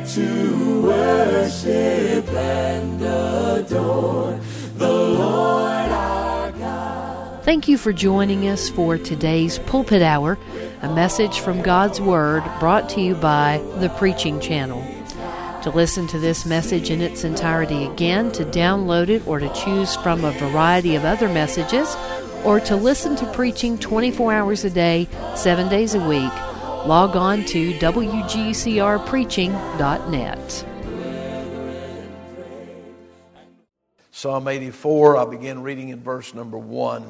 to worship and adore the Lord our God. Thank you for joining us for today's Pulpit Hour, a message from God's Word brought to you by the Preaching Channel. To listen to this message in its entirety again, to download it, or to choose from a variety of other messages, or to listen to preaching 24 hours a day, 7 days a week, log on to wgcrpreaching.net. Psalm 84, I'll begin reading in verse number 1.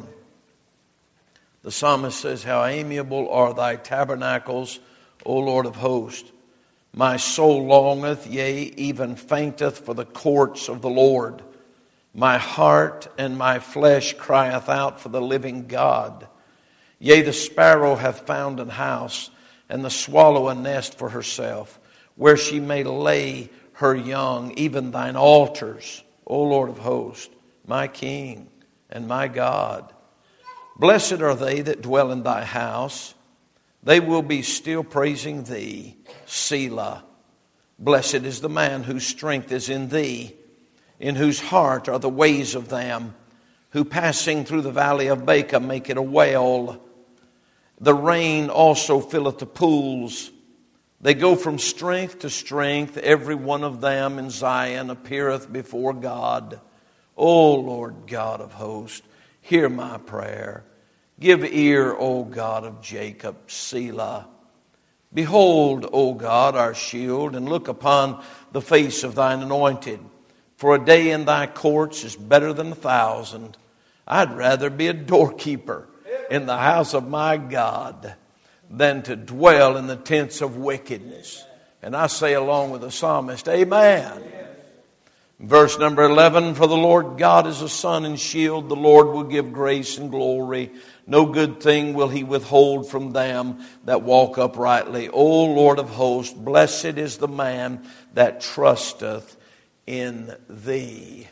The psalmist says, "How amiable are thy tabernacles, O Lord of hosts! My soul longeth, yea, even fainteth for the courts of the Lord. My heart and my flesh crieth out for the living God. Yea, the sparrow hath found an house, and the swallow a nest for herself, where she may lay her young, even thine altars, O Lord of hosts, my King and my God. Blessed are they that dwell in thy house. They will be still praising thee, Selah. Blessed is the man whose strength is in thee, in whose heart are the ways of them, who passing through the valley of Baca make it a well. The rain also filleth the pools. They go from strength to strength. Every one of them in Zion appeareth before God. O Lord God of hosts, hear my prayer. Give ear, O God of Jacob, Selah. Behold, O God, our shield, and look upon the face of thine anointed. For a day in thy courts is better than 1,000. I'd rather be a doorkeeper in the house of my God than to dwell in the tents of wickedness." And I say along with the psalmist, amen. Verse number 11, "For the Lord God is a sun and shield. The Lord will give grace and glory. No good thing will he withhold from them that walk uprightly. O Lord of hosts, blessed is the man that trusteth in thee."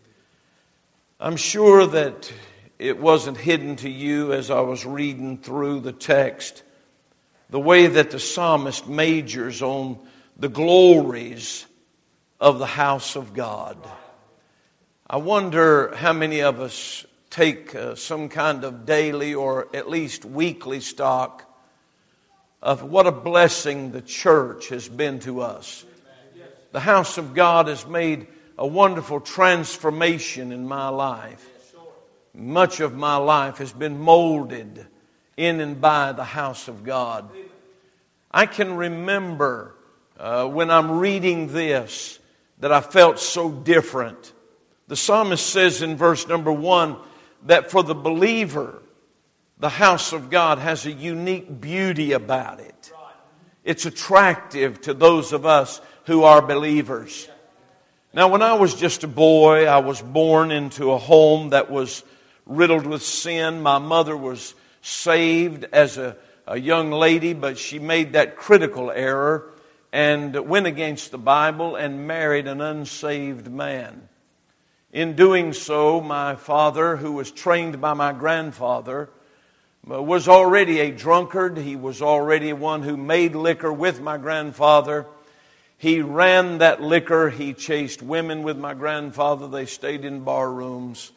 I'm sure that it wasn't hidden to you as I was reading through the text, the way that the psalmist majors on the glories of the house of God. I wonder how many of us take some kind of daily or at least weekly stock of what a blessing the church has been to us. The house of God has made a wonderful transformation in my life. Much of my life has been molded in and by the house of God. I can remember when I'm reading this that I felt so different. The psalmist says in verse number 1 that for the believer, the house of God has a unique beauty about it. It's attractive to those of us who are believers. Now, when I was just a boy, I was born into a home that was riddled with sin. My mother was saved as a young lady, but she made that critical error and went against the Bible and married an unsaved man. In doing so, my father, who was trained by my grandfather, was already a drunkard. He was already one who made liquor with my grandfather. He ran that liquor. He chased women with my grandfather. They stayed in bar rooms,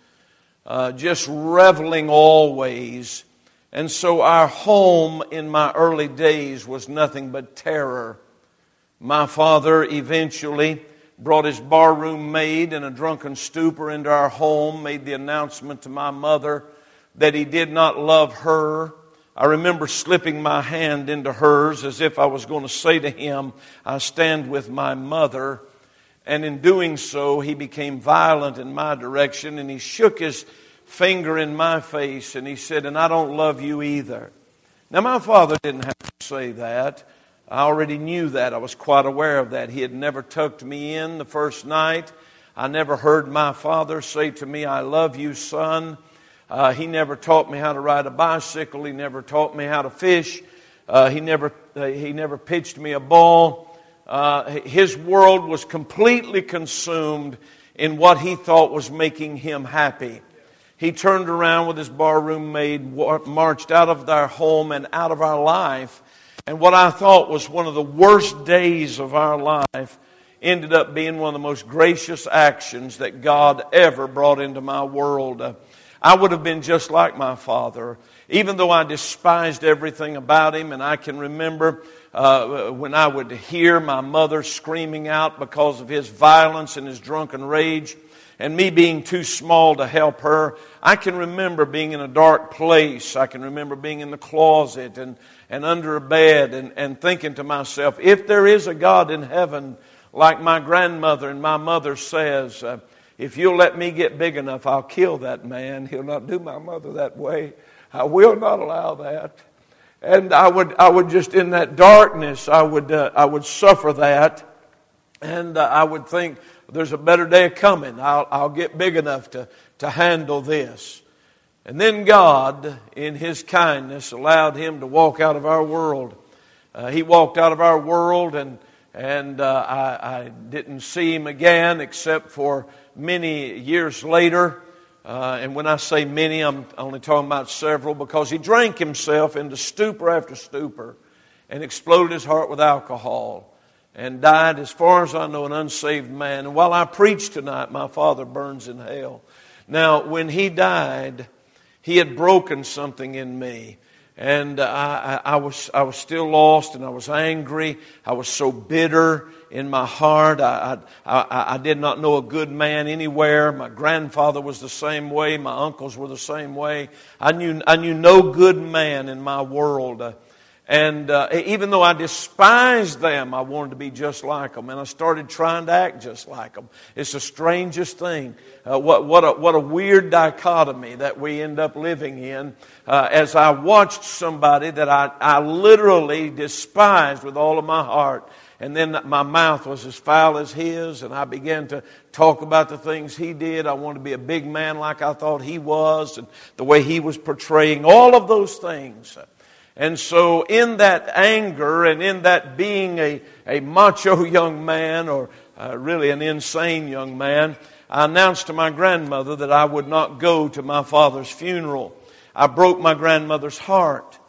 just reveling always. And so our home in my early days was nothing but terror. My father eventually brought his barroom maid in a drunken stupor into our home, made the announcement to my mother that he did not love her. I remember slipping my hand into hers as if I was going to say to him, I stand with my mother. And in doing so, he became violent in my direction, and he shook his finger in my face, and he said, "And I don't love you either." Now, my father didn't have to say that. I already knew that. I was quite aware of that. He had never tucked me in the first night. I never heard my father say to me, "I love you, son." He never taught me how to ride a bicycle. He never taught me how to fish. He never pitched me a ball. His world was completely consumed in what he thought was making him happy. He turned around with his barroom maid, marched out of our home and out of our life, And what I thought was one of the worst days of our life ended up being one of the most gracious actions that God ever brought into my world. I would have been just like my father, even though I despised everything about him. And I can remember when I would hear my mother screaming out because of his violence and his drunken rage, and me being too small to help her. I can remember being in a dark place. I can remember being in the closet and under a bed and thinking to myself, if there is a God in heaven, like my grandmother and my mother says, if you'll let me get big enough, I'll kill that man. He'll not do my mother that way. I will not allow that. And I would just in that darkness, I would suffer that. And I would think, there's a better day coming. I'll get big enough to handle this. And then God, in His kindness, allowed him to walk out of our world. He walked out of our world, and I didn't see him again except for many years later. And when I say many, I'm only talking about several, because he drank himself into stupor after stupor and exploded his heart with alcohol, and died, as far as I know, an unsaved man. And while I preach tonight, my father burns in hell. Now, when he died, he had broken something in me. And I was still lost, and I was angry. I was so bitter in my heart. I did not know a good man anywhere. My grandfather was the same way. My uncles were the same way. I knew no good man in my world. And even though I despised them, I wanted to be just like them. And I started trying to act just like them. It's the strangest thing. What a weird dichotomy that we end up living in. As I watched somebody that I literally despised with all of my heart. And then my mouth was as foul as his. And I began to talk about the things he did. I wanted to be a big man like I thought he was. And the way he was portraying all of those things. And so in that anger and in that being a macho young man, or really an insane young man, I announced to my grandmother that I would not go to my father's funeral. I broke my grandmother's heart.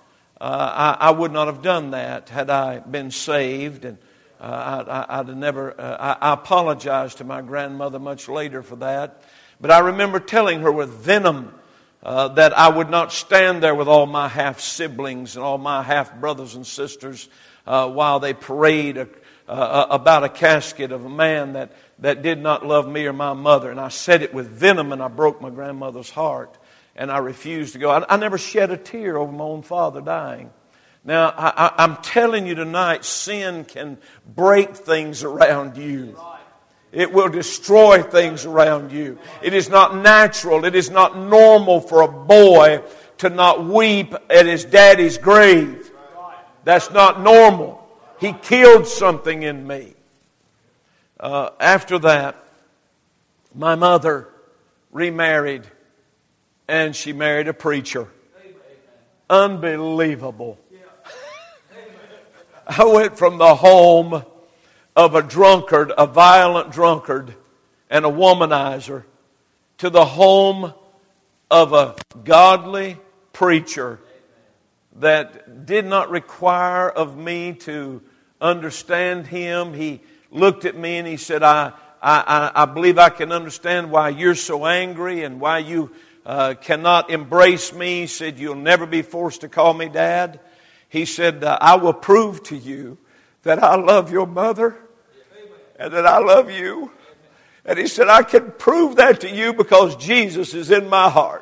I would not have done that had I been saved. And I'd have never. I apologized to my grandmother much later for that. But I remember telling her with venom that I would not stand there with all my half-siblings and all my half-brothers and sisters while they parade about a casket of a man that did not love me or my mother. And I said it with venom, and I broke my grandmother's heart. And I refused to go. I never shed a tear over my own father dying. Now, I'm telling you tonight, sin can break things around you. It will destroy things around you. It is not natural. It is not normal for a boy to not weep at his daddy's grave. That's not normal. He killed something in me. After that, my mother remarried, and she married a preacher. Unbelievable. I went from the home of a drunkard, a violent drunkard, and a womanizer, to the home of a godly preacher that did not require of me to understand him. He looked at me and he said, I believe I can understand why you're so angry and why you cannot embrace me. He said, you'll never be forced to call me Dad. He said, I will prove to you that I love your mother and that I love you. And he said, I can prove that to you because Jesus is in my heart.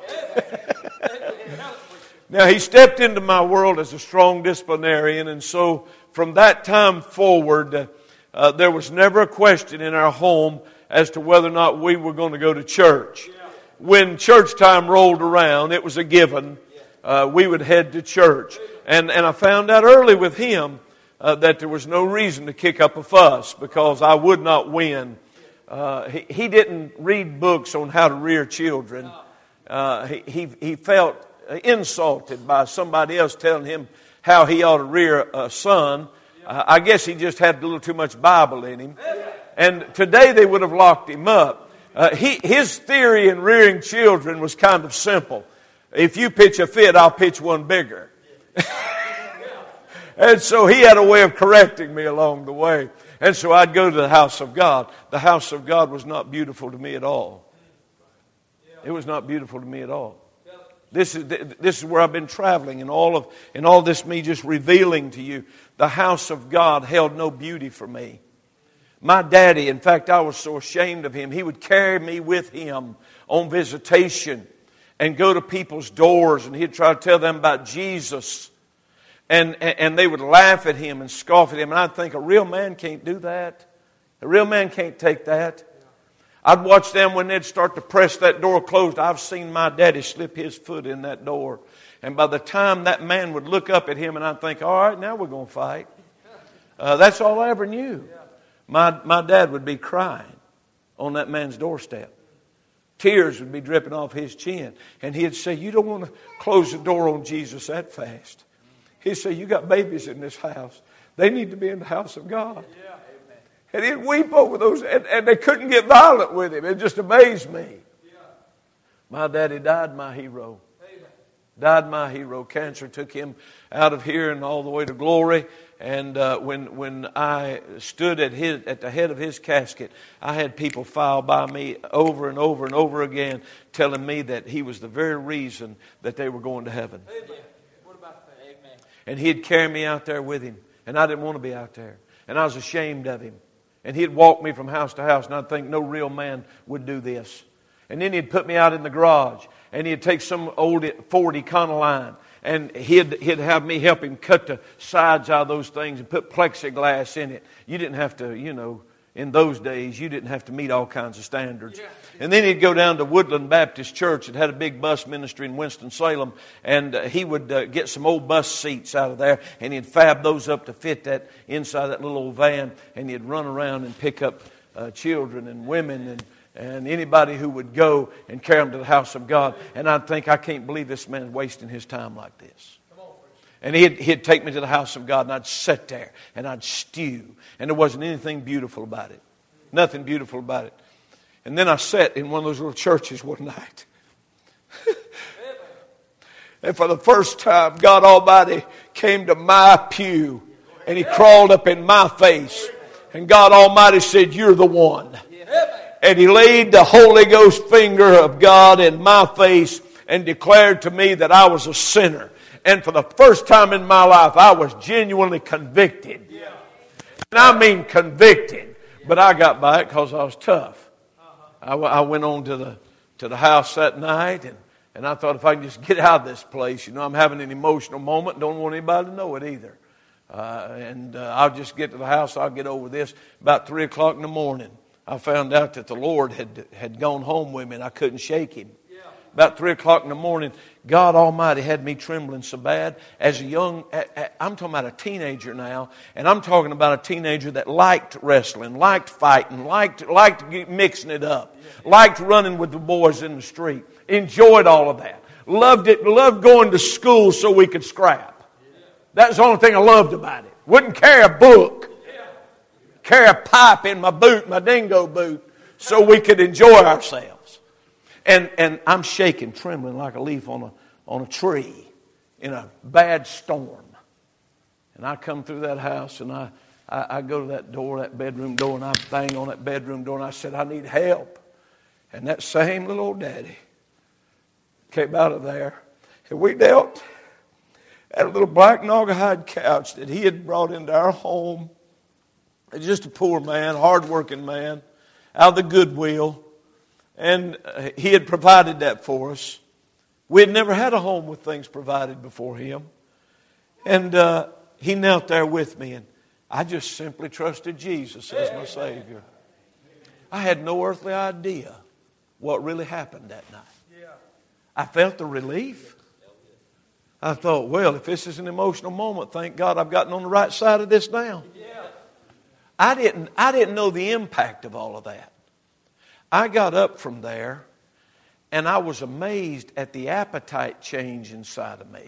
Now, he stepped into my world as a strong disciplinarian, and so from that time forward, there was never a question in our home as to whether or not we were going to go to church. When church time rolled around, it was a given. We would head to church. And I found out early with him that there was no reason to kick up a fuss because I would not win. He didn't read books on how to rear children. He felt insulted by somebody else telling him how he ought to rear a son. I guess he just had a little too much Bible in him. And today they would have locked him up. His theory in rearing children was kind of simple. If you pitch a fit, I'll pitch one bigger. And so he had a way of correcting me along the way. And so I'd go to the house of God. The house of God was not beautiful to me at all. It was not beautiful to me at all. This is where I've been traveling, and all this me just revealing to you. The house of God held no beauty for me. My daddy, in fact, I was so ashamed of him. He would carry me with him on visitation and go to people's doors, and he'd try to tell them about Jesus. And they would laugh at him and scoff at him. And I'd think, a real man can't do that. A real man can't take that. I'd watch them when they'd start to press that door closed. I've seen my daddy slip his foot in that door. And by the time that man would look up at him, and I'd think, all right, now we're going to fight. That's all I ever knew. My dad would be crying on that man's doorstep. Tears would be dripping off his chin. And he'd say, you don't want to close the door on Jesus that fast. He'd say, you got babies in this house. They need to be in the house of God. And he'd weep over those, and they couldn't get violent with him. It just amazed me. My daddy died my hero. Died my hero. Cancer took him out of here and all the way to glory. And when I stood at the head of his casket, I had people file by me over and over and over again, telling me that he was the very reason that they were going to heaven. And he'd carry me out there with him. And I didn't want to be out there. And I was ashamed of him. And he'd walk me from house to house, and I'd think no real man would do this. And then he'd put me out in the garage, and he'd take some old Ford Econoline, and he'd have me help him cut the sides out of those things and put plexiglass in it. You didn't have to, in those days, you didn't have to meet all kinds of standards. And then he'd go down to Woodland Baptist Church. It had a big bus ministry in Winston-Salem. And he would get some old bus seats out of there. And he'd fab those up to fit that inside that little old van. And he'd run around and pick up children and women and anybody who would go and carry them to the house of God. And I'd think, I can't believe this man's wasting his time like this. And he'd take me to the house of God, and I'd sit there and I'd stew. And there wasn't anything beautiful about it. Nothing beautiful about it. And then I sat in one of those little churches one night. And for the first time, God Almighty came to my pew. And He crawled up in my face. And God Almighty said, you're the one. And He laid the Holy Ghost finger of God in my face and declared to me that I was a sinner. And for the first time in my life, I was genuinely convicted. And I mean convicted. But I got by it because I was tough. I went on to the house that night, and I thought if I can just get out of this place, I'm having an emotional moment. Don't want anybody to know it either. I'll just get to the house. I'll get over this. About 3 o'clock in the morning, I found out that the Lord had gone home with me, and I couldn't shake Him. About 3 o'clock in the morning, God Almighty had me trembling so bad. As a young, I'm talking about a teenager now, and I'm talking about a teenager that liked wrestling, liked fighting, liked mixing it up, liked running with the boys in the street, enjoyed all of that, loved it, loved going to school so we could scrap. That's the only thing I loved about it. Wouldn't carry a book, carry a pipe in my boot, my dingo boot, so we could enjoy ourselves. And I'm shaking, trembling like a leaf on a tree in a bad storm. And I come through that house, and I go to that door, that bedroom door, and I bang on that bedroom door, and I said, I need help. And that same little old daddy came out of there, and we knelt at a little black naugahyde couch that he had brought into our home. Just a poor man, hard-working man, out of the Goodwill. And he had provided that for us. We had never had a home with things provided before him. And he knelt there with me, and I just simply trusted Jesus as my Savior. I had no earthly idea what really happened that night. I felt the relief. I thought, well, if this is an emotional moment, thank God I've gotten on the right side of this now. I didn't know the impact of all of that. I got up from there, and I was amazed at the appetite change inside of me.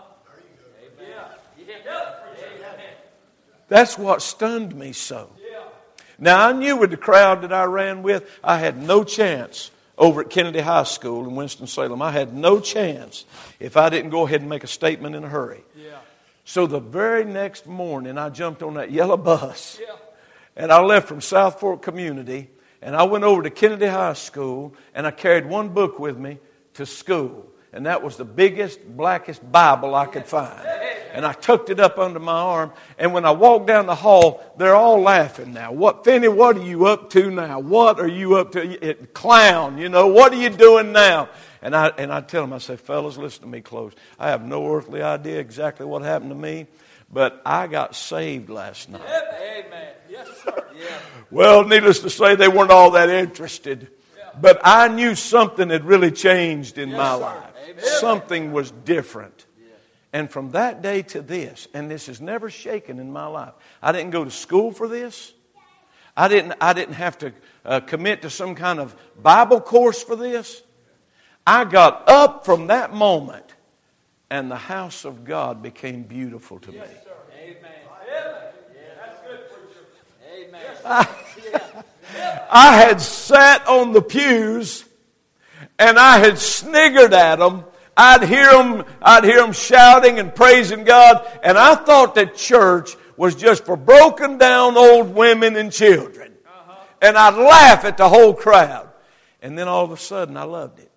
That's what stunned me so. Now, I knew with the crowd that I ran with, I had no chance over at Kennedy High School in Winston-Salem. I had no chance if I didn't go ahead and make a statement in a hurry. So the very next morning, I jumped on that yellow bus, and I left from South Fork Community, and I went over to Kennedy High School, and I carried one book with me to school. And that was the biggest, blackest Bible I could find. And I tucked it up under my arm. And when I walked down the hall, they're all laughing now. Finney, what are you up to now? What are you up to? Clown, what are you doing now? And I tell them, I say, fellas, listen to me close. I have no earthly idea exactly what happened to me, but I got saved last night. Amen. Yes, sir. Yeah. Well, needless to say, they weren't all that interested. But I knew something had really changed in my life. Amen. Something was different. And from that day to this, and this has never shaken in my life. I didn't go to school for this. I didn't have to commit to some kind of Bible course for this. I got up from that moment, and the house of God became beautiful to me. Yes, sir. Amen. That's good, preacher. Amen. I had sat on the pews, and I had sniggered at them. I'd hear them shouting and praising God, and I thought that church was just for broken down old women and children. And I'd laugh at the whole crowd. And then all of a sudden, I loved it.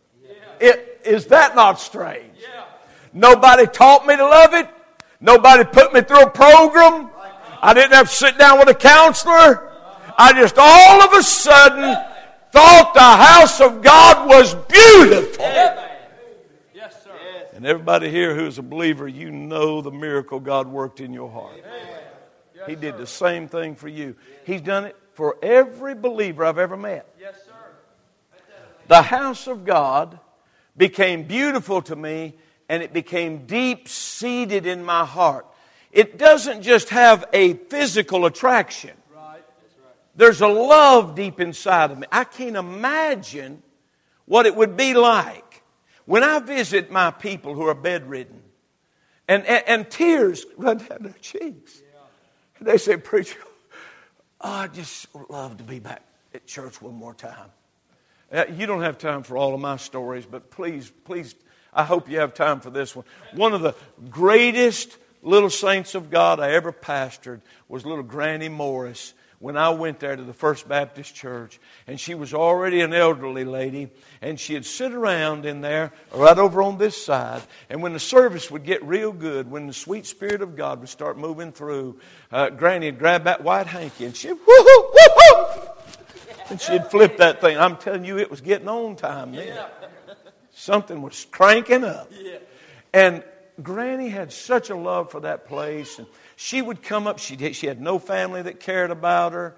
Is that not strange? Nobody taught me to love it. Nobody put me through a program. I didn't have to sit down with a counselor. I just all of a sudden thought the house of God was beautiful. Yes, sir. And everybody here who's a believer, you know the miracle God worked in your heart. Yes, He did the same thing for you. He's done it for every believer I've ever met. Yes, sir. The house of God became beautiful to me, and it became deep-seated in my heart. It doesn't just have a physical attraction. There's a love deep inside of me. I can't imagine what it would be like when I visit my people who are bedridden and tears run down their cheeks. And they say, preacher, I just love to be back at church one more time. You don't have time for all of my stories, but please, I hope you have time for this one. One of the greatest little saints of God I ever pastored was little Granny Morris. When I went there to the First Baptist Church, and she was already an elderly lady, and she'd sit around in there, right over on this side, and when the service would get real good, when the sweet Spirit of God would start moving through, Granny would grab that white hanky, and she'd woo-hoo, woo-hoo, and she'd flip that thing. I'm telling you, it was getting on time then. Something was cranking up. And Granny had such a love for that place, and she would come up. She had no family that cared about her.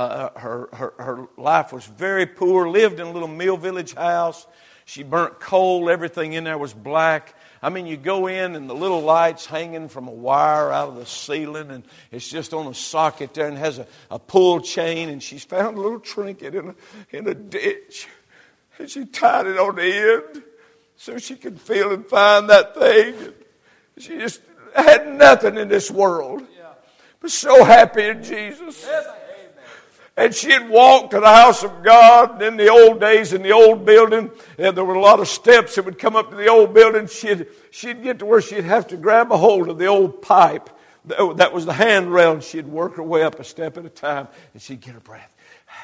Her life was very poor. Lived in a little mill village house. She burnt coal. Everything in there was black. I mean, you go in and the little light's hanging from a wire out of the ceiling, and it's just on a socket there, and has a pull chain. And she's found a little trinket in a ditch, and she tied it on the end so she could feel and find that thing. And she just had nothing in this world, but so happy in Jesus. And she'd walk to the house of God. In the old days, in the old building, and there were a lot of steps that would come up to the old building. She'd get to where she'd have to grab a hold of the old pipe. That was the handrail, and she'd work her way up a step at a time, and she'd get her breath.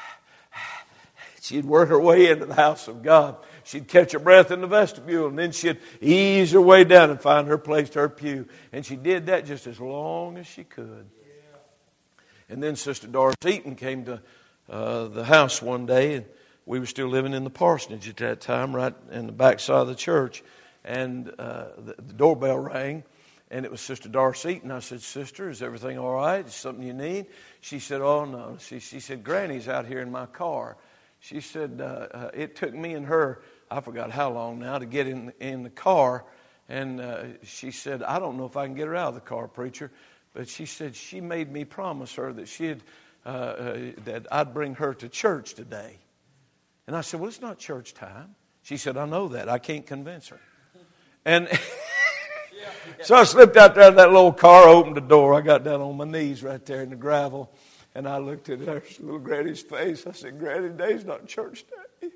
She'd work her way into the house of God. She'd catch her breath in the vestibule, and then she'd ease her way down and find her place to her pew. And she did that just as long as she could. And then Sister Doris Eaton came to the house one day, and we were still living in the parsonage at that time, right in the back side of the church. And the doorbell rang, and it was Sister Doris Eaton. I said, Sister, is everything all right? Is something you need? She said, oh, no. She said, Granny's out here in my car. She said, it took me and her, I forgot how long now, to get in the car. And she said, I don't know if I can get her out of the car, preacher. But she said she made me promise her that that I'd bring her to church today. And I said, well, it's not church time. She said, I know that. I can't convince her. And so I slipped out there in that little car, opened the door. I got down on my knees right there in the gravel. And I looked at her little Granny's face. I said, Granny, today's not church day.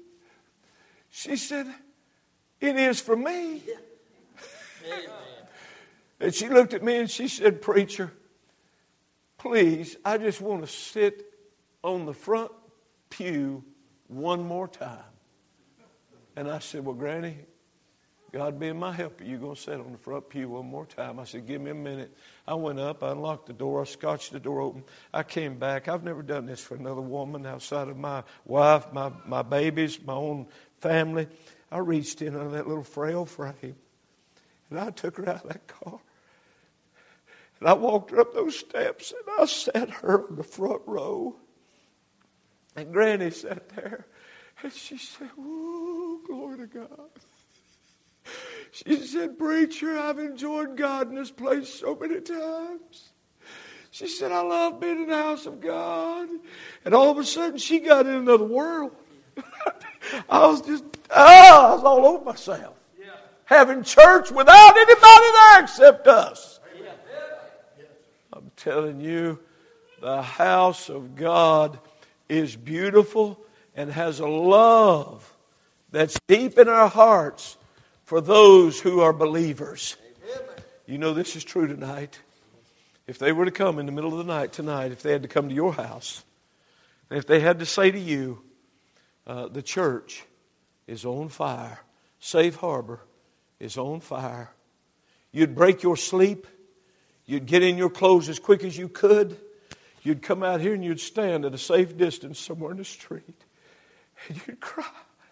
She said, it is for me. And she looked at me and she said, "Preacher, please, I just want to sit on the front pew one more time." And I said, "Well, Granny, God being my helper, you're going to sit on the front pew one more time." I said, "Give me a minute." I went up, I unlocked the door, I scotched the door open. I came back. I've never done this for another woman outside of my wife, my babies, my own family. I reached in on that little frail frame, and I took her out of that car. And I walked her up those steps, and I sat her on the front row. And Granny sat there, and she said, "Ooh, glory to God." She said, "Preacher, I've enjoyed God in this place so many times." She said, "I love being in the house of God." And all of a sudden, she got in another world. I was all over myself. Having church without anybody there except us. I'm telling you, the house of God is beautiful and has a love that's deep in our hearts for those who are believers. You know this is true tonight. If they were to come in the middle of the night tonight, if they had to come to your house, and if they had to say to you, the church is on fire, Safe Harbor is on fire, you'd break your sleep, you'd get in your clothes as quick as you could, you'd come out here and you'd stand at a safe distance somewhere in the street, and you'd cry.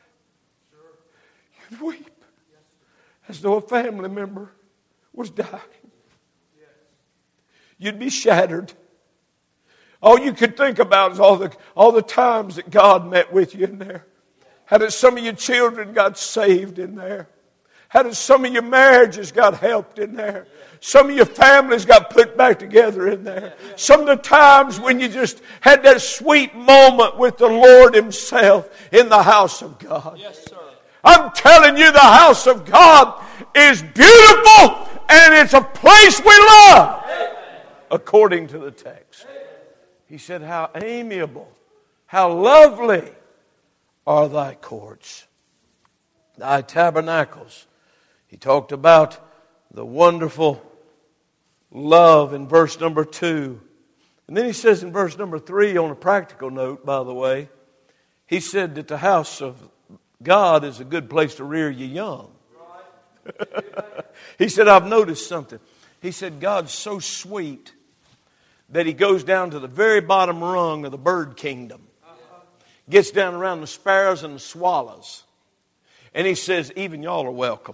You'd weep as though a family member was dying. You'd be shattered. All you could think about is all the times that God met with you in there. How did some of your children got saved in there? How did some of your marriages got helped in there? Some of your families got put back together in there. Some of the times when you just had that sweet moment with the Lord Himself in the house of God. Yes, sir. I'm telling you, the house of God is beautiful and it's a place we love. According to the text. He said, "How amiable, how lovely are thy courts, thy tabernacles." He talked about the wonderful love in verse number 2. And then he says in verse number 3, on a practical note, by the way, he said that the house of God is a good place to rear you young. He said, "I've noticed something." He said, "God's so sweet that He goes down to the very bottom rung of the bird kingdom. Gets down around the sparrows and the swallows. And He says, even y'all are welcome.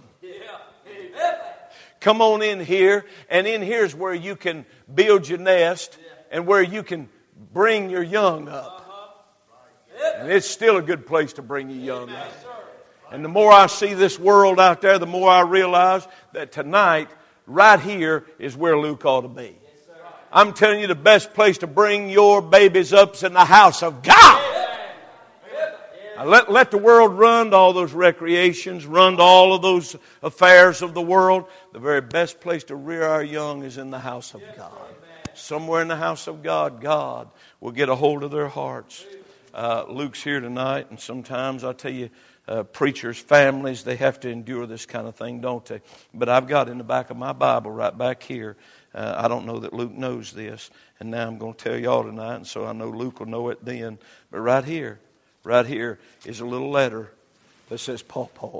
Come on in here. And in here is where you can build your nest and where you can bring your young up. And it's still a good place to bring your young up. And the more I see this world out there, the more I realize that tonight, right here, is where Luke ought to be. I'm telling you, the best place to bring your babies up is in the house of God. Now let the world run to all those recreations, run to all of those affairs of the world. The very best place to rear our young is in the house of God. Somewhere in the house of God, God will get a hold of their hearts. Luke's here tonight, and sometimes I tell you, preachers' families, they have to endure this kind of thing, don't they? But I've got in the back of my Bible, right back here, I don't know that Luke knows this, and now I'm going to tell y'all tonight, and so I know Luke will know it then. But right here is a little letter that says Pawpaw.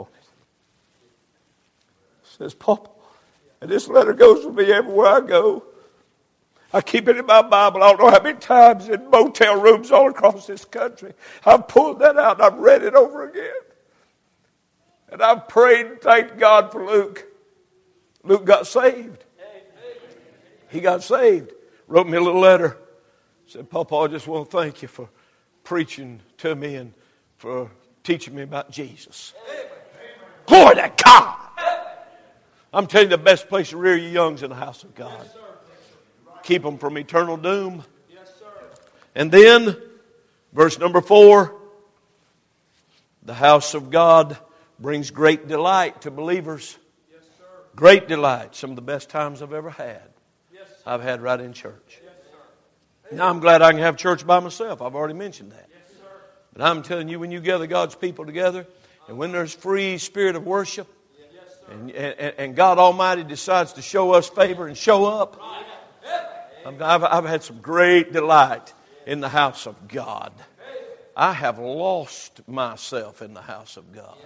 It says Pawpaw. And this letter goes with me everywhere I go. I keep it in my Bible. I don't know how many times in motel rooms all across this country. I've pulled that out and I've read it over again. And I've prayed and thanked God for Luke. Luke got saved. He got saved. Wrote me a little letter. Said, "Papa, I just want to thank you for preaching to me and for teaching me about Jesus." Glory to God. I'm telling you, the best place to rear your young's in the house of God. Keep them from eternal doom. And then, verse number 4, the house of God brings great delight to believers. Great delight. Some of the best times I've ever had. I've had right in church. Now I'm glad I can have church by myself. I've already mentioned that. But I'm telling you, when you gather God's people together, and when there's free spirit of worship, and God Almighty decides to show us favor and show up, I've had some great delight in the house of God. I have lost myself in the house of God.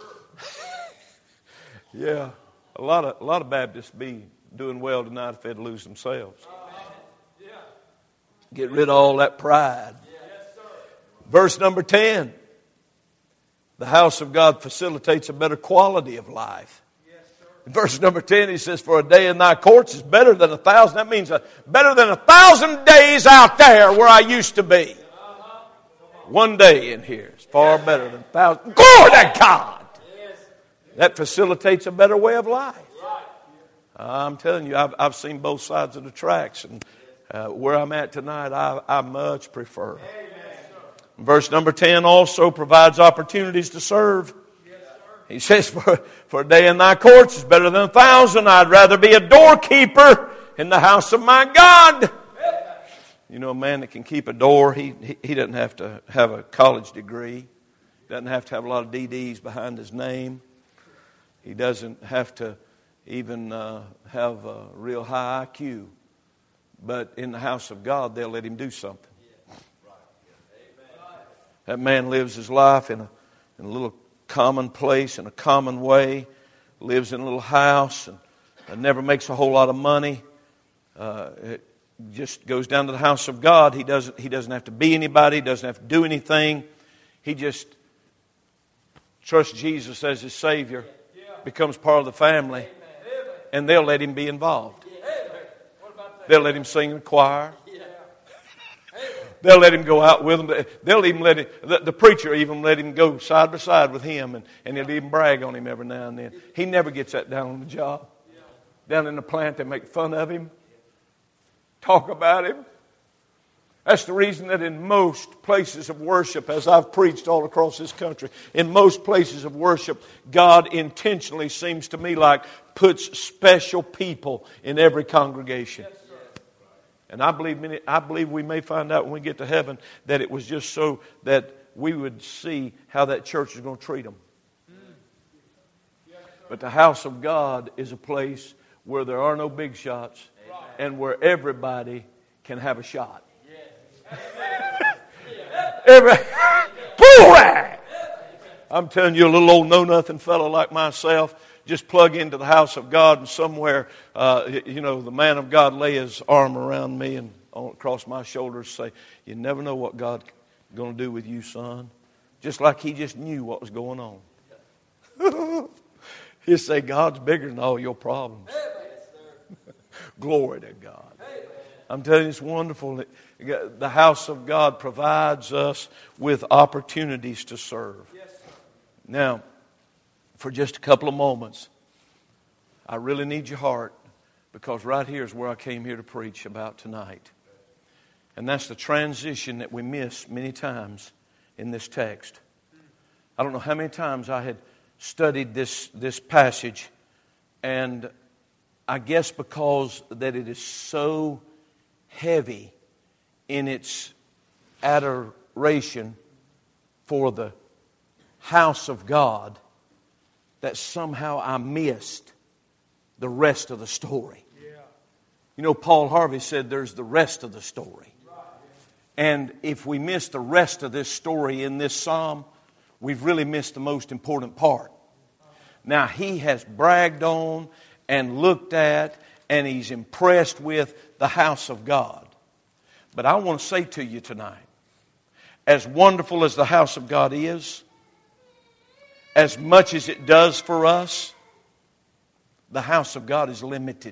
Yeah, a lot of Baptists be doing well tonight if they'd lose themselves. Get rid of all that pride. Verse number 10. The house of God facilitates a better quality of life. In verse number 10, he says, for a day in thy courts is better than 1,000. That means better than 1,000 days out there where I used to be. One day in here is far better than 1,000. Glory to God! That facilitates a better way of life. I'm telling you, I've seen both sides of the tracks, and where I'm at tonight, I much prefer. Verse number 10 also provides opportunities to serve. He says, for a day in thy courts is better than 1,000. I'd rather be a doorkeeper in the house of my God. You know, a man that can keep a door, he doesn't have to have a college degree. Doesn't have to have a lot of DDs behind his name. He doesn't have to even have a real high IQ. But in the house of God, they'll let him do something. That man lives his life in a little common place, in a common way. Lives in a little house and never makes a whole lot of money. It just goes down to the house of God. He doesn't have to be anybody. He doesn't have to do anything. He just trusts Jesus as his Savior. Becomes part of the family. And they'll let him be involved. They'll let him sing in the choir. They'll let him go out with them. They'll even let him, the preacher even let him go side by side with him, and he'll even brag on him every now and then. He never gets that down on the job. Down in the plant, they make fun of him, talk about him. That's the reason that in most places of worship, as I've preached all across this country, in most places of worship, God intentionally, seems to me like, puts special people in every congregation. And I believe we may find out when we get to heaven that it was just so that we would see how that church is going to treat them. But the house of God is a place where there are no big shots and where everybody can have a shot. I'm telling you, a little old know-nothing fellow like myself, just plug into the house of God and somewhere, the man of God lay his arm around me and across my shoulders say, you never know what God's going to do with you, son. Just like he just knew what was going on. He'll say, God's bigger than all your problems. Glory to God. I'm telling you, it's wonderful. The house of God provides us with opportunities to serve. Now, for just a couple of moments, I really need your heart, because right here is where I came here to preach about tonight. And that's the transition that we miss many times in this text. I don't know how many times I had studied this passage, and I guess because that it is so heavy in its adoration for the house of God, that somehow I missed the rest of the story. You know, Paul Harvey said there's the rest of the story. And if we miss the rest of this story in this psalm, we've really missed the most important part. Now, he has bragged on and looked at and he's impressed with the house of God. But I want to say to you tonight, as wonderful as the house of God is, as much as it does for us, the house of God is limited.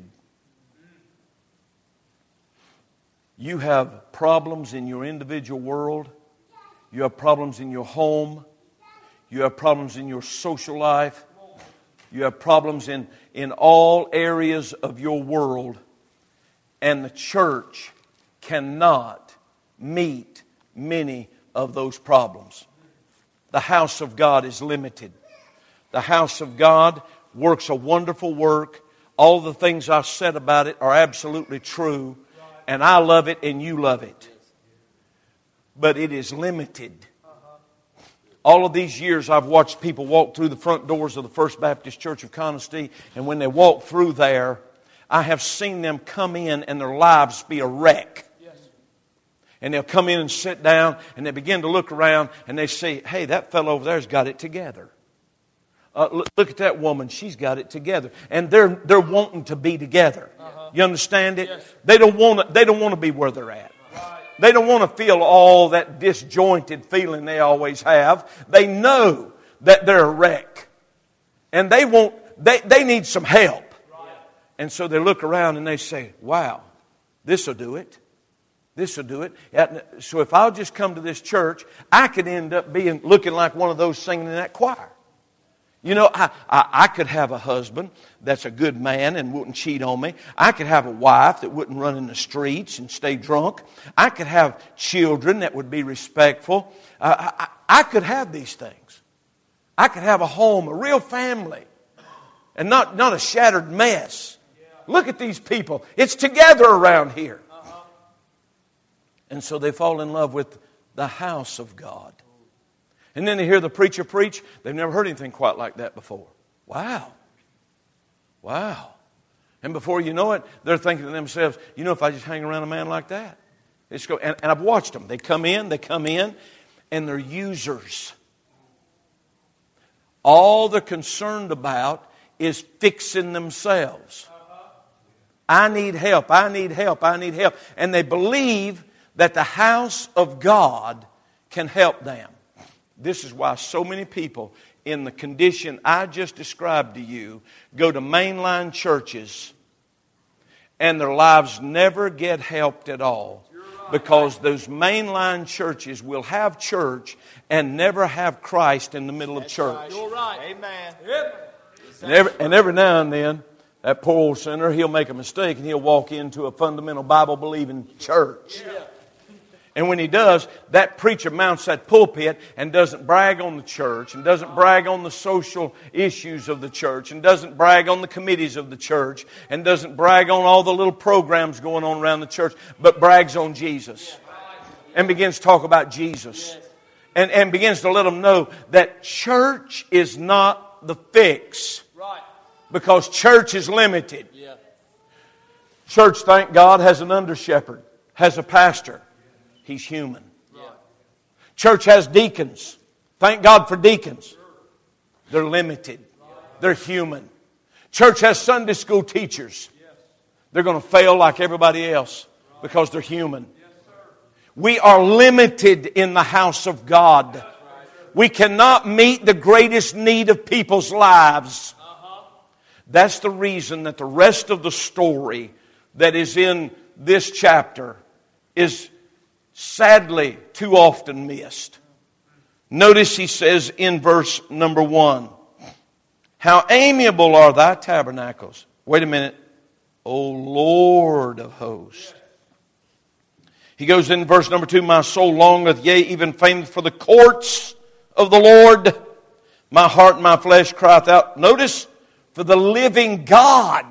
You have problems in your individual world. You have problems in your home. You have problems in your social life. You have problems in all areas of your world. And the church cannot meet many of those problems. The house of God is limited. The house of God works a wonderful work. All the things I've said about it are absolutely true. And I love it and you love it. But it is limited. All of these years I've watched people walk through the front doors of the First Baptist Church of Conestee, and when they walk through there, I have seen them come in and their lives be a wreck. And they'll come in and sit down, and they begin to look around, and they say, hey, that fellow over there's got it together. Look at that woman, she's got it together. And they're wanting to be together. You understand it? Yes. They don't want to be where they're at. They don't want to feel all that disjointed feeling they always have. They know that they're a wreck. And they need some help. And so they look around and they say, wow, this will do it. This will do it. So if I'll just come to this church, I could end up looking like one of those singing in that choir. You know, I could have a husband that's a good man and wouldn't cheat on me. I could have a wife that wouldn't run in the streets and stay drunk. I could have children that would be respectful. I could have these things. I could have a home, a real family, and not a shattered mess. Look at these people. It's together around here. And so they fall in love with the house of God. And then they hear the preacher preach. They've never heard anything quite like that before. Wow. Wow. And before you know it, they're thinking to themselves, you know, if I just hang around a man like that. And I've watched them. They come in, and they're users. All they're concerned about is fixing themselves. I need help, I need help, I need help. And they believe that the house of God can help them. This is why so many people in the condition I just described to you go to mainline churches and their lives never get helped at all. Because those mainline churches will have church and never have Christ in the middle of church. You're right. Amen. And every now and then, that poor old sinner, he'll make a mistake and he'll walk into a fundamental Bible-believing church. Yeah. And when he does, that preacher mounts that pulpit and doesn't brag on the church and doesn't brag on the social issues of the church and doesn't brag on the committees of the church and doesn't brag on all the little programs going on around the church, but brags on Jesus and begins to talk about Jesus and begins to let them know that church is not the fix. Right. Because church is limited. Yeah. Church, thank God, has an under-shepherd, has a pastor. He's human. Yeah. Church has deacons. Thank God for deacons. They're limited. They're human. Church has Sunday school teachers. They're going to fail like everybody else because they're human. We are limited in the house of God. We cannot meet the greatest need of people's lives. That's the reason that the rest of the story that is in this chapter is sadly too often missed. Notice he says in verse number 1, how amiable are thy tabernacles. Wait a minute. O Lord of hosts. He goes in verse number 2, my soul longeth, yea, even fainteth for the courts of the Lord. My heart and my flesh crieth out. Notice, for the living God.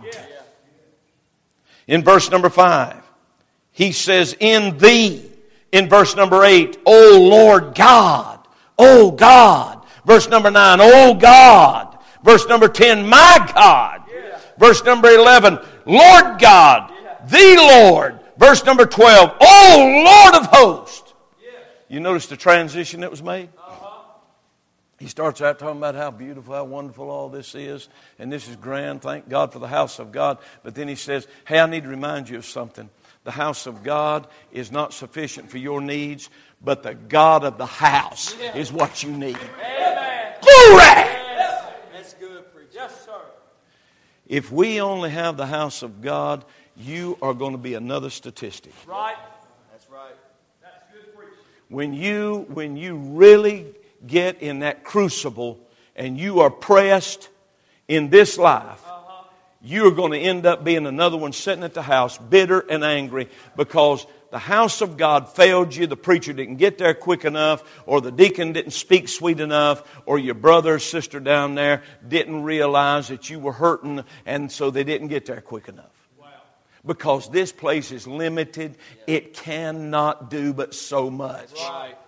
In verse number 5, he says, in thee. In verse number 8, O Lord God, O God. Verse number 9, O God. Verse number 10, my God. Verse number 11, Lord God, the Lord. Verse number 12, O Lord of hosts. You notice the transition that was made? He starts out talking about how beautiful, how wonderful all this is. And this is grand. Thank God for the house of God. But then he says, hey, I need to remind you of something. The house of God is not sufficient for your needs, but the God of the house is what you need. Amen. Glory! Yes. That's good, preacher. Yes, sir. If we only have the house of God, you are going to be another statistic. Right. That's right. That's good, preacher. When you really get in that crucible and you are pressed in this life, you are going to end up being another one sitting at the house, bitter and angry, because the house of God failed you, the preacher didn't get there quick enough, or the deacon didn't speak sweet enough, or your brother or sister down there didn't realize that you were hurting, and so they didn't get there quick enough. Wow. Because this place is limited. It cannot do but so much. Right.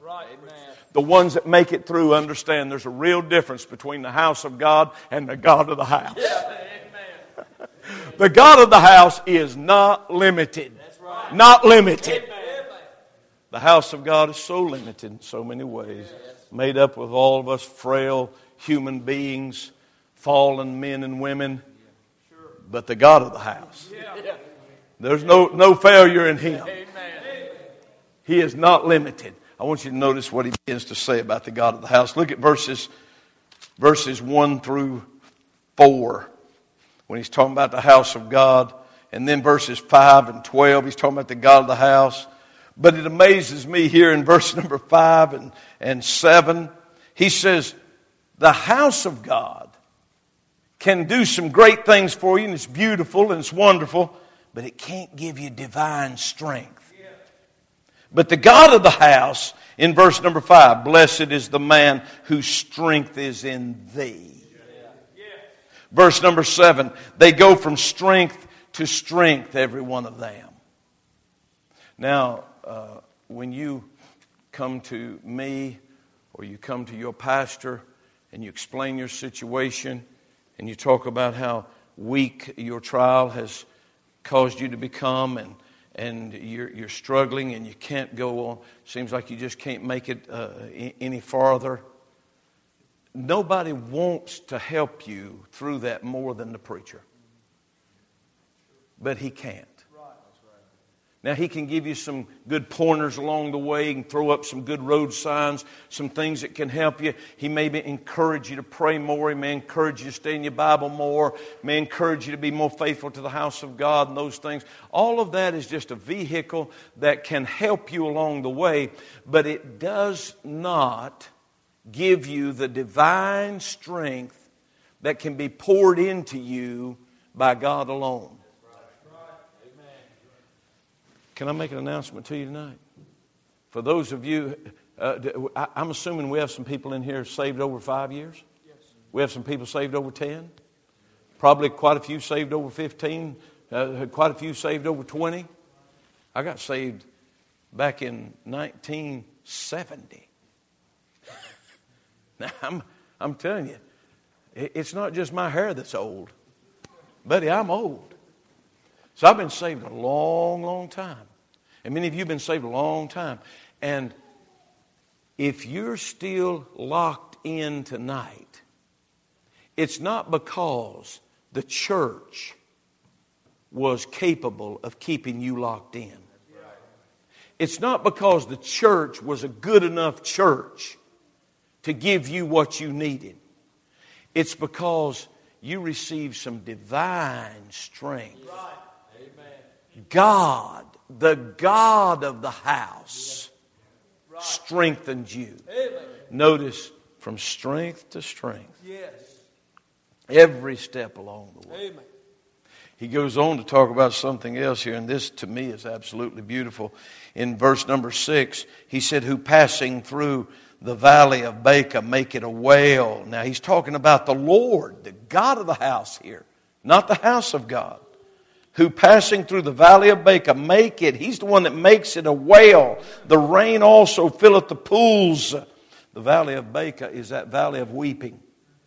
Right. Amen. The ones that make it through understand there's a real difference between the house of God and the God of the house. Yeah. Amen. The God of the house is not limited. That's right. Not limited. Amen. The house of God is so limited in so many ways. Made up with all of us frail human beings, fallen men and women. But the God of the house, there's no failure in Him. He is not limited. I want you to notice what he begins to say about the God of the house. Look at verses 1 through 4 when he's talking about the house of God. And then verses 5 and 12, he's talking about the God of the house. But it amazes me here in verse number 5 and 7. He says, the house of God can do some great things for you, and it's beautiful and it's wonderful, but it can't give you divine strength. But the God of the house, in verse number 5, blessed is the man whose strength is in thee. Verse number 7, they go from strength to strength, every one of them. Now, when you come to me or you come to your pastor and you explain your situation and you talk about how weak your trial has caused you to become and you're struggling and you can't go on, seems like you just can't make it any farther. Nobody wants to help you through that more than the preacher. But he can't. Now, he can give you some good pointers along the way. He can throw up some good road signs, some things that can help you. He may encourage you to pray more. He may encourage you to stay in your Bible more. He may encourage you to be more faithful to the house of God and those things. All of that is just a vehicle that can help you along the way, but it does not give you the divine strength that can be poured into you by God alone. Can I make an announcement to you tonight? For those of you, I'm assuming we have some people in here saved over 5 years. Yes. We have some people saved over 10. Probably quite a few saved over 15. Quite a few saved over 20. I got saved back in 1970. Now, I'm telling you, it's not just my hair that's old. Buddy, I'm old. So I've been saved a long, long time. And many of you have been saved a long time. And if you're still locked in tonight, it's not because the church was capable of keeping you locked in. It's not because the church was a good enough church to give you what you needed. It's because you received some divine strength. God, the God of the house, strengthened you. Notice, from strength to strength. Every step along the way. He goes on to talk about something else here, and this to me is absolutely beautiful. In verse number 6, he said, who passing through the valley of Baca make it a well. Now he's talking about the Lord, the God of the house here, not the house of God. Who passing through the valley of Baca make it. He's the one that makes it a well. The rain also filleth the pools. The valley of Baca is that valley of weeping.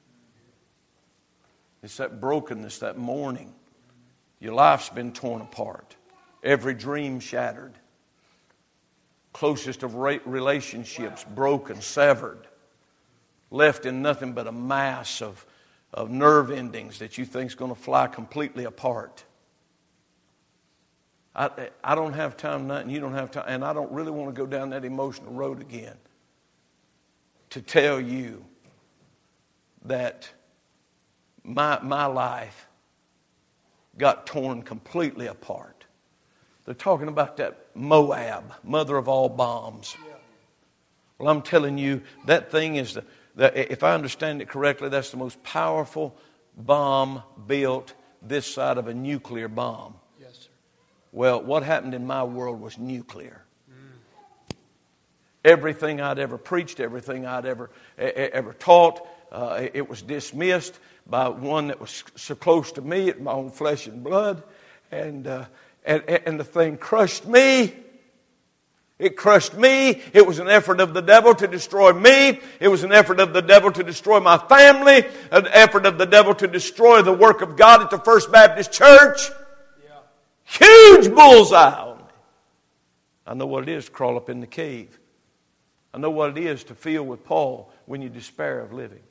It's that brokenness, that mourning. Your life's been torn apart. Every dream shattered. Closest of relationships broken, severed. Left in nothing but a mass of nerve endings that you think is going to fly completely apart. I don't have time tonight, and you don't have time, and I don't really want to go down that emotional road again to tell you that my life got torn completely apart. They're talking about that Moab, mother of all bombs. Well, I'm telling you, that thing is, if I understand it correctly, that's the most powerful bomb built this side of a nuclear bomb. Well, what happened in my world was nuclear. Everything I'd ever preached, everything I'd ever taught, it was dismissed by one that was so close to me, my own flesh and blood, and the thing crushed me. It crushed me. It was an effort of the devil to destroy me. It was an effort of the devil to destroy my family. An effort of the devil to destroy the work of God at the First Baptist Church. Huge bullseye on me. I know what it is to crawl up in the cave. I know what it is to feel with Paul when you despair of living.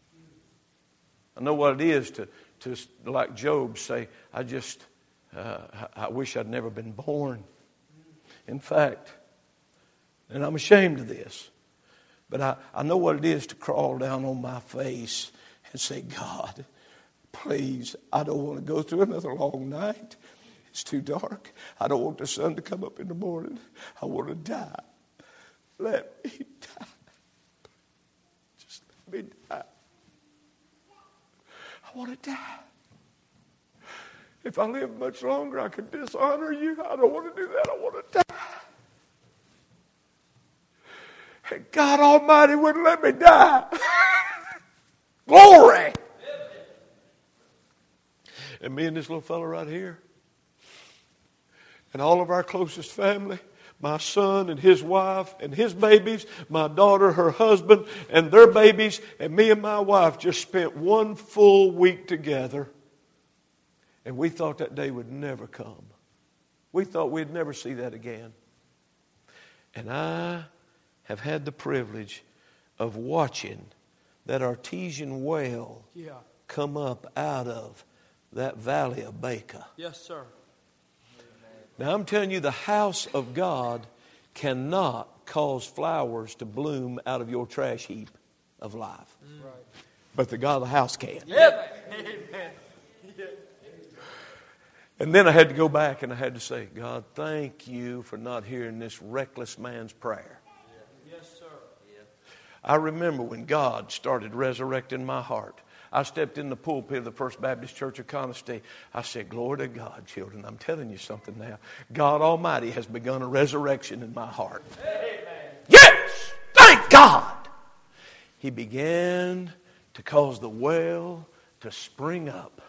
I know what it is to like Job, say, I wish I'd never been born. In fact, and I'm ashamed of this, but I know what it is to crawl down on my face and say, God, please, I don't want to go through another long night. It's too dark. I don't want the sun to come up in the morning. I want to die. Let me die. Just let me die. I want to die. If I live much longer, I can dishonor you. I don't want to do that. I want to die. And God Almighty wouldn't let me die. Glory. And me and this little fellow right here, and all of our closest family, my son and his wife and his babies, my daughter, her husband, and their babies, and me and my wife just spent one full week together. And we thought that day would never come. We thought we'd never see that again. And I have had the privilege of watching that artesian well come up out of that valley of Baca. Yes, sir. Now I'm telling you, the house of God cannot cause flowers to bloom out of your trash heap of life. Right. But the God of the house can. Yep. Amen. And then I had to go back and I had to say, God, thank you for not hearing this reckless man's prayer. Yes, sir. I remember when God started resurrecting my heart. I stepped in the pulpit of the First Baptist Church of Conestee. I said, glory to God, children. I'm telling you something now. God Almighty has begun a resurrection in my heart. Amen. Yes! Thank God! He began to cause the well to spring up.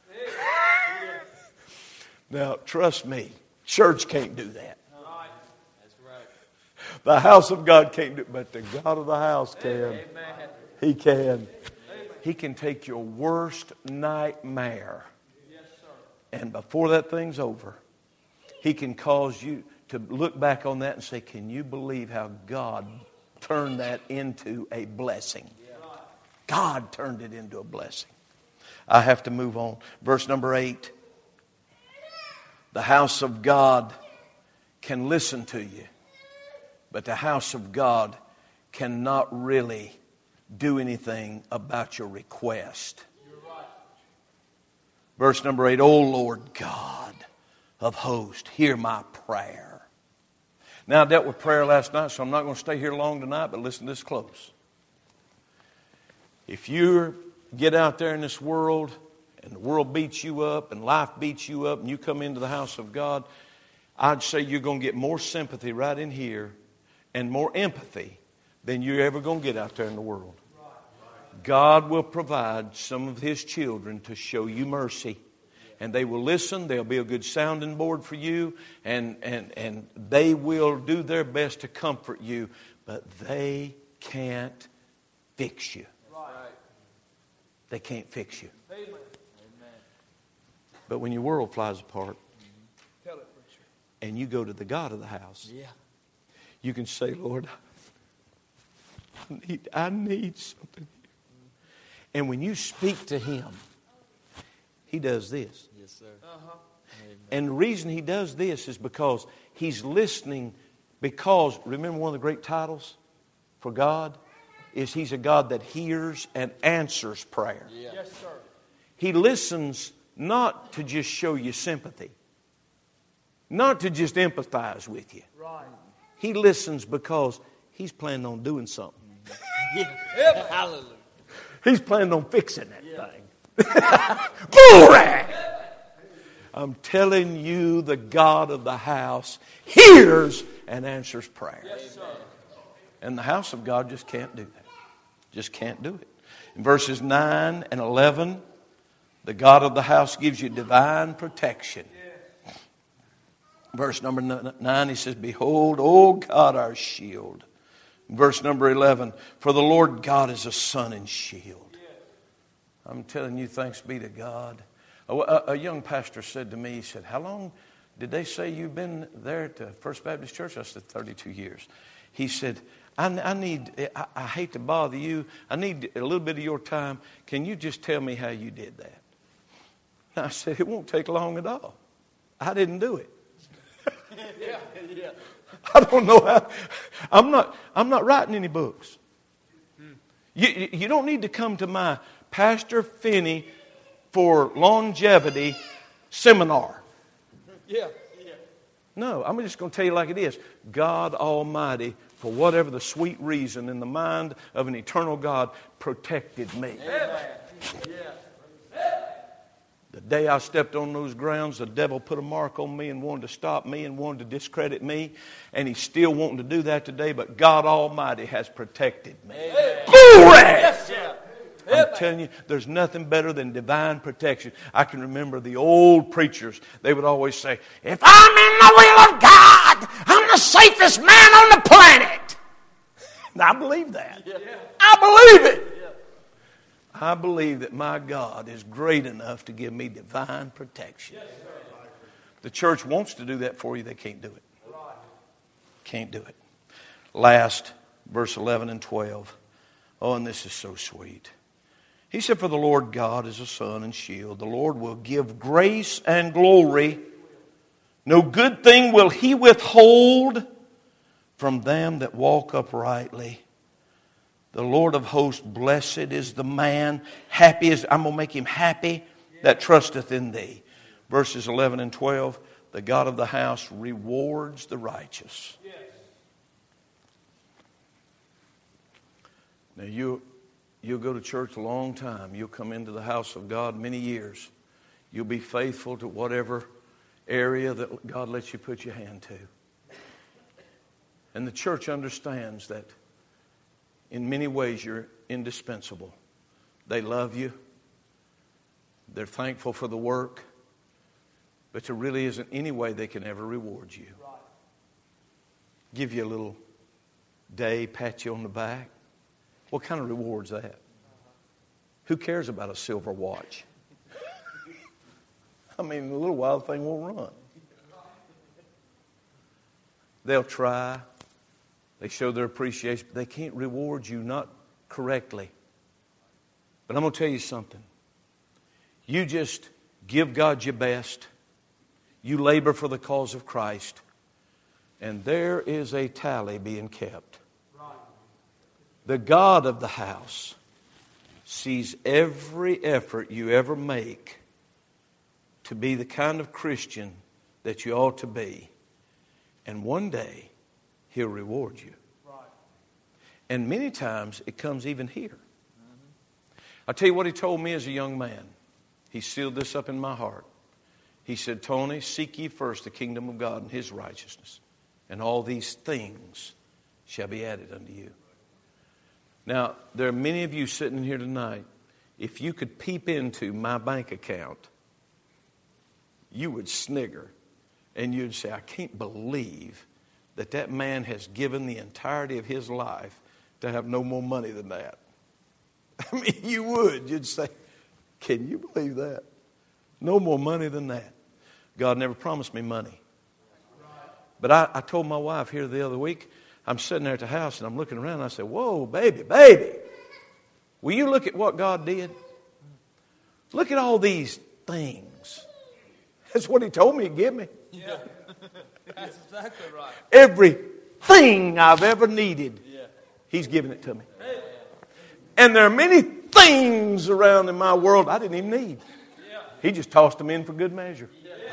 Now, trust me, church can't do that. That's right. The house of God can't do it, but the God of the house can. Amen. He can. He can take your worst nightmare, Yes, sir. and before that thing's over, He can cause you to look back on that and say, can you believe how God turned that into a blessing? God turned it into a blessing. I have to move on. Verse number 8. The house of God can listen to you, but the house of God cannot really do anything about your request. Right. Verse number 8, O Lord God of hosts, hear my prayer. Now, I dealt with prayer last night, so I'm not going to stay here long tonight, but listen to this close. If you get out there in this world and the world beats you up and life beats you up and you come into the house of God, I'd say you're going to get more sympathy right in here and more empathy than you're ever going to get out there in the world. God will provide some of His children to show you mercy. And they will listen. They'll be a good sounding board for you. And they will do their best to comfort you. But they can't fix you. They can't fix you. Amen. But when your world flies apart Tell it, preacher. and you go to the God of the house, Yeah. you can say, Lord, I need something. And when you speak to Him, He does this. Yes, sir. Uh-huh. And the reason He does this is because He's listening. Because, remember one of the great titles for God is He's a God that hears and answers prayer. Yeah. Yes, sir. He listens not to just show you sympathy, not to just empathize with you. Right. He listens because He's planning on doing something. Yeah. Hallelujah. He's planning on fixing that thing. Glory! I'm telling you, the God of the house hears and answers prayer. Yes, sir. And the house of God just can't do that. Just can't do it. In verses 9 and 11, the God of the house gives you divine protection. Verse number 9, he says, Behold, O God, our shield. Verse number 11, For the Lord God is a sun and shield. I'm telling you, thanks be to God. A young pastor said to me, he said, How long did they say you've been there at the First Baptist Church? I said, 32 years. He said, I hate to bother you. I need a little bit of your time. Can you just tell me how you did that? And I said, it won't take long at all. I didn't do it. I don't know how. I'm not writing any books. You don't need to come to my Pastor Finney for longevity seminar. No, I'm just going to tell you like it is. God Almighty, for whatever the sweet reason in the mind of an eternal God, protected me. The day I stepped on those grounds, the devil put a mark on me and wanted to stop me and wanted to discredit me. And he's still wanting to do that today, but God Almighty has protected me. Glory! I'm telling you, there's nothing better than divine protection. I can remember the old preachers. They would always say, if I'm in the will of God, I'm the safest man on the planet. And I believe that. I believe it. I believe that my God is great enough to give me divine protection. The church wants to do that for you. They can't do it. Can't do it. Last, verse 11 and 12. Oh, and this is so sweet. He said, For the Lord God is a sun and shield. The Lord will give grace and glory. No good thing will He withhold from them that walk uprightly. The Lord of hosts, blessed is the man, happy is, I'm going to make him happy that trusteth in thee. Verses 11 and 12, the God of the house rewards the righteous. Now you'll go to church a long time. You'll come into the house of God many years. You'll be faithful to whatever area that God lets you put your hand to. And the church understands that in many ways you're indispensable. They love you. They're thankful for the work. But there really isn't any way they can ever reward you. Give you a little day, pat you on the back. What kind of reward's that? Who cares about a silver watch? I mean, a little while the thing won't run. They'll try. They show their appreciation, but they can't reward you, not correctly. But I'm going to tell you something. You just give God your best. You labor for the cause of Christ. And there is a tally being kept. The God of the house sees every effort you ever make to be the kind of Christian that you ought to be. And one day, He'll reward you. And many times, it comes even here. I'll tell you what He told me as a young man. He sealed this up in my heart. He said, Tony, seek ye first the kingdom of God and His righteousness, and all these things shall be added unto you. Now, there are many of you sitting here tonight. If you could peep into my bank account, you would snigger. And you'd say, I can't believe that man has given the entirety of his life to have no more money than that. I mean, you would. You'd say, can you believe that? No more money than that. God never promised me money. But I told my wife here the other week, I'm sitting there at the house and I'm looking around and I said, whoa, baby, will you look at what God did? Look at all these things. That's what He told me to give me. Yeah. That's exactly right. Everything I've ever needed, He's given it to me. And there are many things around in my world I didn't even need. He just tossed them in for good measure.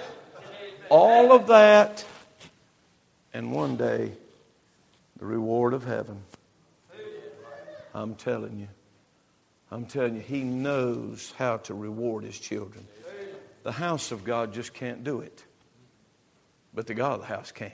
All of that, and one day, the reward of heaven. I'm telling you, He knows how to reward His children. The house of God just can't do it. But the God of the house can.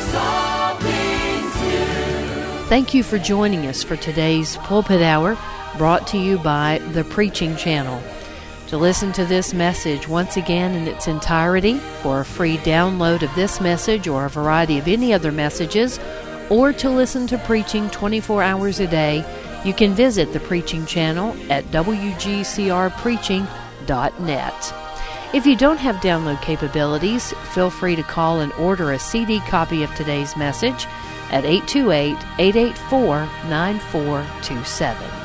Thank you for joining us for today's Pulpit Hour. brought to you by The Preaching Channel. To listen to this message once again in its entirety, for a free download of this message or a variety of any other messages, or to listen to preaching 24 hours a day, you can visit The Preaching Channel at wgcrpreaching.net. If you don't have download capabilities, feel free to call and order a CD copy of today's message at 828-884-9427.